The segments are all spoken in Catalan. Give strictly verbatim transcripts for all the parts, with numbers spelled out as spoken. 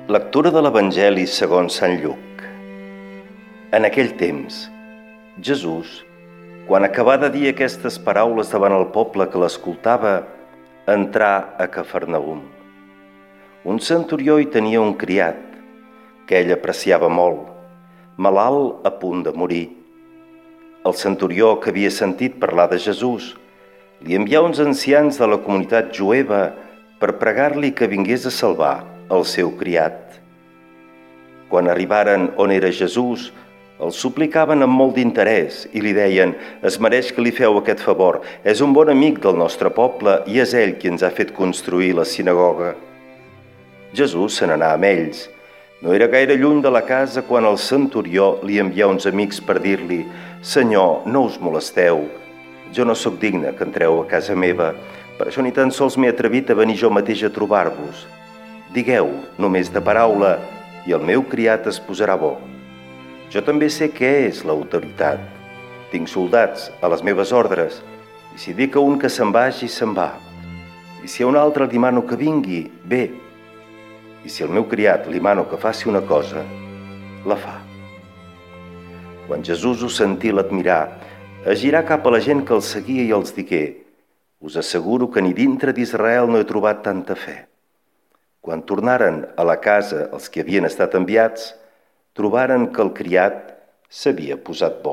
Lectura de l'Evangeli segons Sant Lluc. En aquell temps, Jesús, quan acabà de dir aquestes paraules davant el poble que l'escoltava, entrà a Cafarnaüm. Un centurió hi tenia un criat, que ell apreciava molt, malalt a punt de morir. El centurió, que havia sentit parlar de Jesús, li envià uns ancians de la comunitat jueva per pregar-li que vingués a salvar el seu criat. Quan arribaren on era Jesús, el suplicaven amb molt d'interès i li deien: «Es mereix que li feu aquest favor, és un bon amic del nostre poble i és ell qui ens ha fet construir la sinagoga». Jesús se n'anà amb ells. No era gaire lluny de la casa quan el centurió li envià uns amics per dir-li: «Senyor, no us molesteu, jo no sóc digne que entreu a casa meva, per això ni tan sols m'he atrevit a venir jo mateix a trobar-vos. Digueu només de paraula i el meu criat es posarà bo. Jo també sé què és l'autoritat. Tinc soldats a les meves ordres, i si dic a un que se'n vagi, se'n va. I si a un altre li mano que vingui, bé. I si al meu criat li mano que faci una cosa, la fa». Quan Jesús ho sentí, l'admirà, es girà cap a la gent que el seguia i els digué: «Us asseguro que ni dintre d'Israel no he trobat tanta fe». Quan tornaren a la casa els que havien estat enviats, trobaren que el criat s'havia posat bo.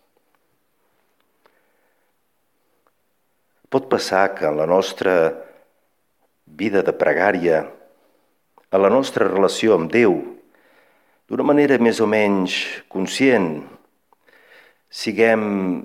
Pot passar que en la nostra vida de pregària, en la nostra relació amb Déu, d'una manera més o menys conscient, siguem,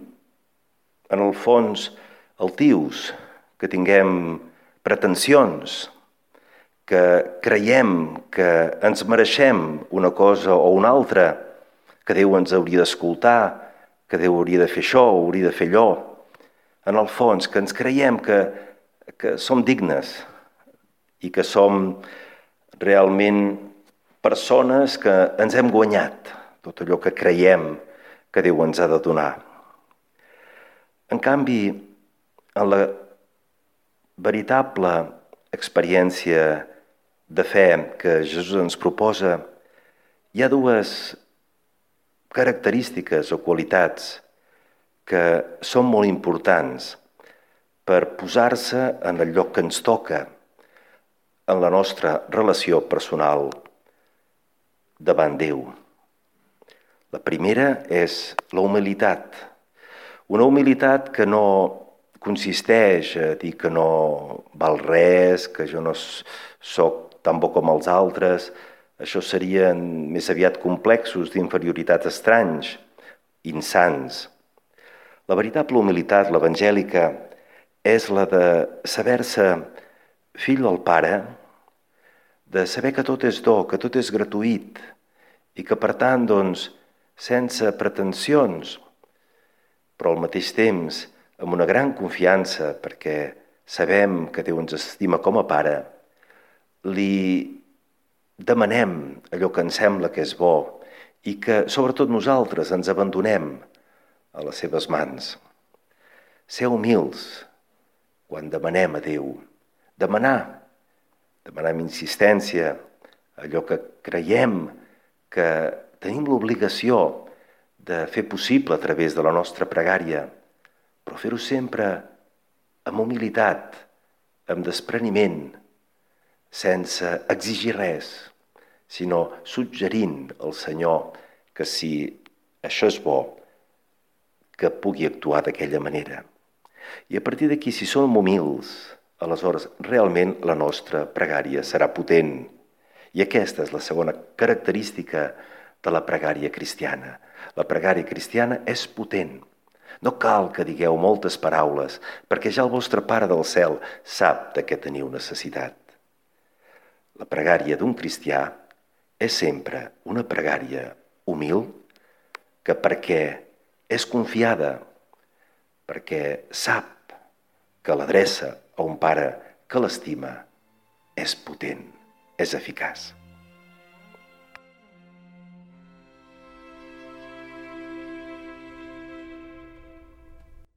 en el fons, altius, que tinguem pretensions, que creiem que ens mereixem una cosa o una altra, que Déu ens hauria d'escoltar, que Déu hauria de fer això o hauria de fer allò. En el fons, que ens creiem que, que som dignes i que som realment persones que ens hem guanyat tot allò que creiem que Déu ens ha de donar. En canvi, en la veritable experiència de fe que Jesús ens proposa, hi ha dues característiques o qualitats que són molt importants per posar-se en el lloc que ens toca en la nostra relació personal davant Déu. La primera és la humilitat. Una humilitat que no consisteix a dir que no val res, que jo no soc tan bo com els altres. Això serien més aviat complexos d'inferioritat estranys, insans. La veritable humilitat, l'evangèlica, és la de saber-se fill del Pare, de saber que tot és do, que tot és gratuït i que, per tant, doncs, sense pretensions, però al mateix temps amb una gran confiança, perquè sabem que Déu ens estima com a Pare, li demanem allò que ens sembla que és bo i que, sobretot nosaltres, ens abandonem a les seves mans. Ser humils quan demanem a Déu. Demanar, demanar amb insistència allò que creiem que tenim l'obligació de fer possible a través de la nostra pregària, però fer-ho sempre amb humilitat, amb despreniment, sense exigir res, sinó suggerint al Senyor que si això és bo, que pugui actuar d'aquella manera. I a partir d'aquí, si som humils, aleshores realment la nostra pregària serà potent. I aquesta és la segona característica de la pregària cristiana. La pregària cristiana és potent. No cal que digueu moltes paraules, perquè ja el vostre Pare del cel sap de què teniu necessitat. La pregària d'un cristià és sempre una pregària humil, que perquè és confiada, perquè sap que l'adreça a un Pare que l'estima, és potent, és eficaç.